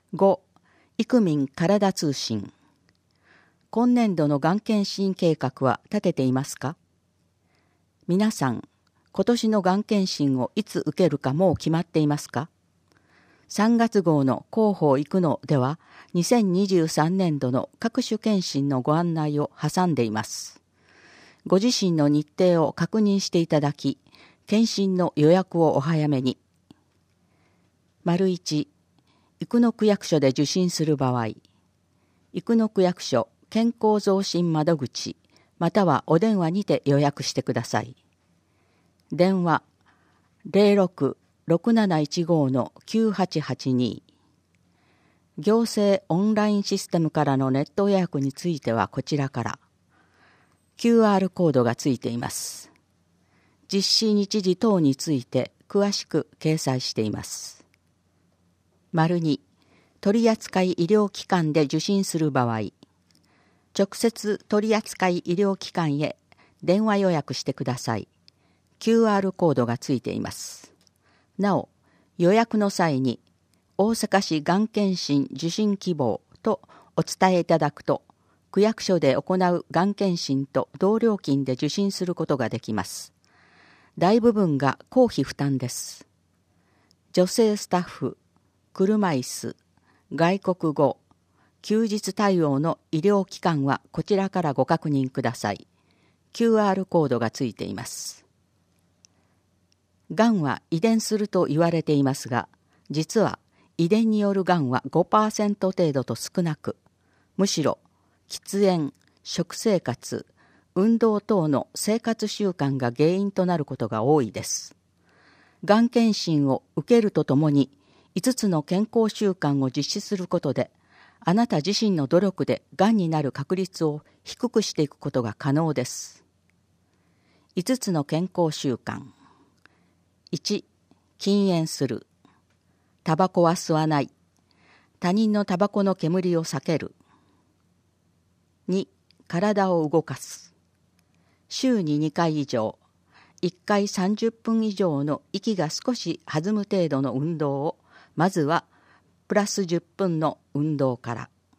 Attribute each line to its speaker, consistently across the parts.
Speaker 1: 5. イクミン体通信。今年度のがん検診計画は立てていますか？皆さん、今年のがん検診をいつ受けるかもう決まっていますか？3月号の広報行くのでは、2023年度の各種検診のご案内を挟んでいます。ご自身の日程を確認していただき、検診の予約をお早めに。1、生野区役所で受診する場合、生野区役所健康増進窓口またはお電話にて予約してください。電話 06-6715-9882。行政オンラインシステムからのネット予約についてはこちらから。QR コードがついています。実施日時等について詳しく掲載しています。2、取扱医療機関で受診する場合、直接取扱医療機関へ電話予約してください。QR コードがついています。なお、予約の際に、大阪市がん検診受診希望とお伝えいただくと、区役所で行うがん検診と同料金で受診することができます。大部分が公費負担です。女性スタッフ、車椅子、外国語、休日対応の医療機関はこちらからご確認ください。QR コードがついています。がんは遺伝すると言われていますが、実は遺伝によるがんは 5% 程度と少なく、むしろ喫煙、食生活、運動等の生活習慣が原因となることが多いです。がん検診を受けるとともに、5つの健康習慣を実施することで、あなた自身の努力でがんになる確率を低くしていくことが可能です。5つの健康習慣。1、禁煙する。タバコは吸わない。他人のタバコの煙を避ける。2、体を動かす。週に2回以上、1回30分以上の息が少し弾む程度の運動を、まずはプラス10分の運動から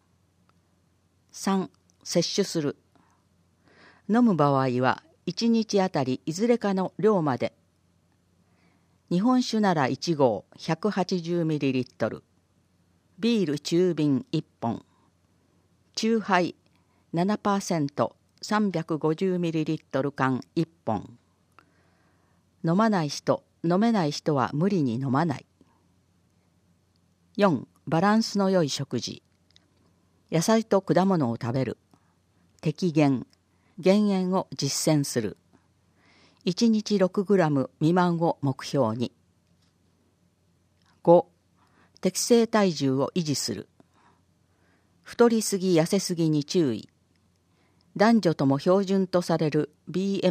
Speaker 1: 。3、摂取する。飲む場合は1日あたりいずれかの量まで。日本酒なら1合 180ml、ビール中瓶1本、酎ハイ 7% 350ml 缶1本。飲まない人、飲めない人は無理に飲まない。4、バランスの良い食事。野菜と果物を食べる。適減、減塩を実践する。1日 6g 未満を目標に。5、適正体重を維持する。太りすぎ痩せすぎに注意。男女とも標準とされる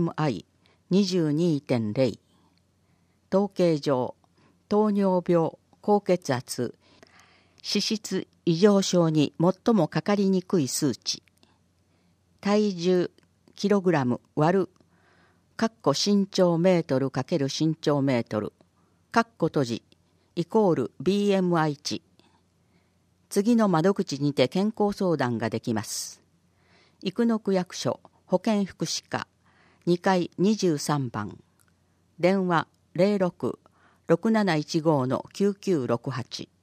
Speaker 1: BMI22.0。統計上、糖尿病、高血圧、脂質異常症に最もかかりにくい数値。体重 kg 割る身長メートル×身長メートル閉じイコール BMI 値。次の窓口にて健康相談ができます。生野区役所保健福祉課2階23番。電話 06-6715-9968。